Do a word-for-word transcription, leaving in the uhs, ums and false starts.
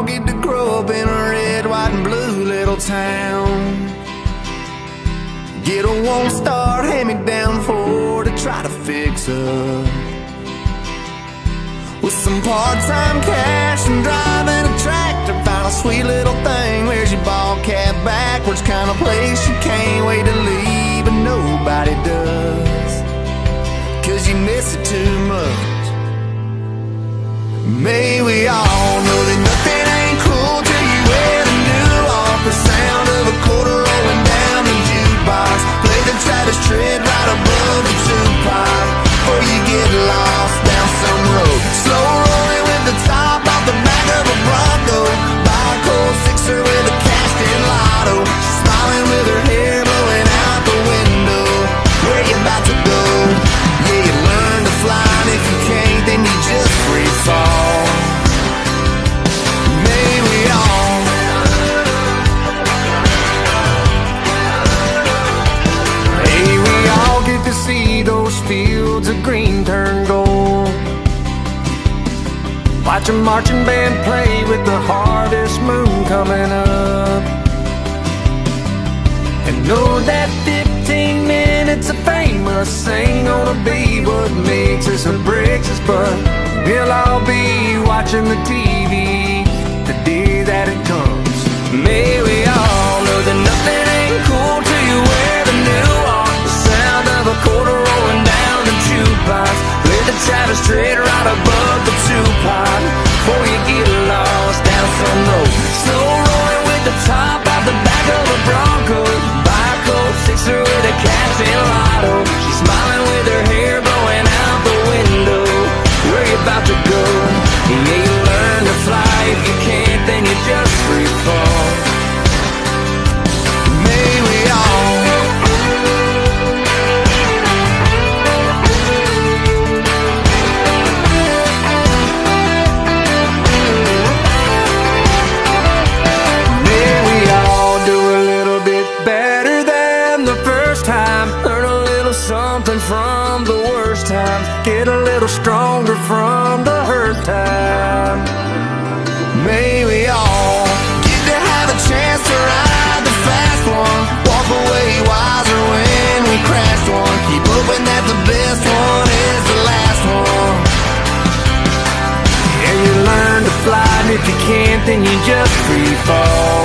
all get to grow up in a red, white, and blue little town. Get a one-star hand-me-down Ford to try to fix up, with some part-time cash and driving a tractor. Find a sweet little thing, wears your ball cap backwards, kind of place you can't wait to leave, but nobody does, 'cause you miss it too much. May we all know that nothing ain't cool till you wear the new off, the sound of a quarter rolling down the jukebox. Play the Travis Tritt right above the two-pipe, before you get lost down some road. Slow rolling with the top off the back of a Bronco. Buy a cold sixer with a cast-in lotto. She's smiling with her hair blowing out the window. Where you about to go? Yeah, you learn to fly, and if you can't, then you just free fall. May we all May we all get to see those fields of green turn gold. Watch a marching band play with the harvest moon coming up, and know that fifteen minutes of fame us ain't gonna be what makes us or breaks us, but we'll all be watching the T V the day that it comes. May we all know that nothing ain't cool till you wear the new off, the sound of a quarter rolling down the jukebox. Play the Travis Tritt right above the two-pipe, before you get lost down some road. Slow rolling with the top out the back of a Bronco. Buy a cold sixer with a cast-in lotto. She's smiling with her hair blowing out the window. Where you about to go? Yeah, you learn to fly. If you can't, then you just free fall. May we all May we all do a little bit better than the first time. Learn a little something from the worst times. Get a little stronger from the hurt time. May we all get to have a chance to ride the fast one. Walk away wiser when we crashed one. Keep hoping that the best one is the last one. And you learn to fly, and if you can't, then you just free fall.